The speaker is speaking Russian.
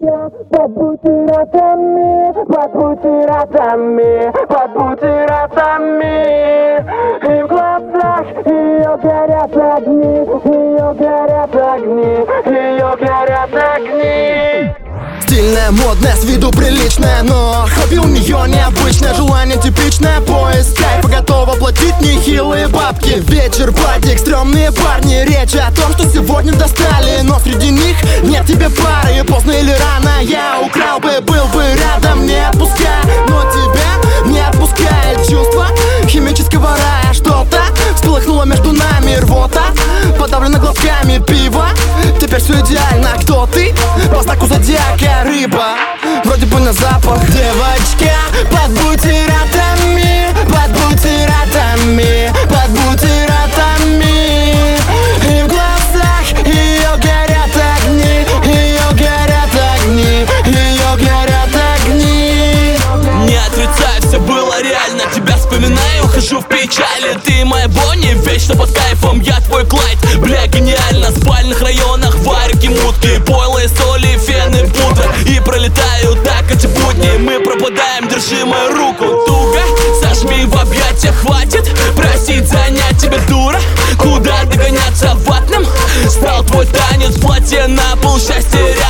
Под бутератами, под бутератами, под бутератами. И в глазах ее горят огни, ее горят огни, ее горят огни. Стильная, модная, с виду приличная, но хобби у нее необычное. Желание типичное, поиск кайфа, готова платить нехилые бабки. Вечер, падик, стрёмные парни. Речь о том, что сегодня достали, но среди них нет тебе пары. Поздно или рано я украл бы, был бы рядом, не отпуская. Но тебя не отпускает чувство химического рая. Что-то вспыхнуло между нами, рвота подавлена глотками пива. Теперь все идеально, кто ты? По знаку зодиака рыба, вроде бы на запах. Девочка под бутератами, под бутератами, под бутератами. И в глазах ее горят огни, ее горят огни, ее горят огни. Не отрицаю, все было реально. Тебя вспоминаю, ухожу в печали. Ты моя Бонни, вечно под кайфом. Я твой Клайд, бля, гениально. В спальных районах варики, мутки, пойлы, соли, фены, пудра. И пролетают так эти будни. Мы пропадаем, держи мою руку туго. Сожми в объятия, хватит просить занять тебя, дура. Куда догоняться ватным? Стал твой танец, платье на пол, счастье.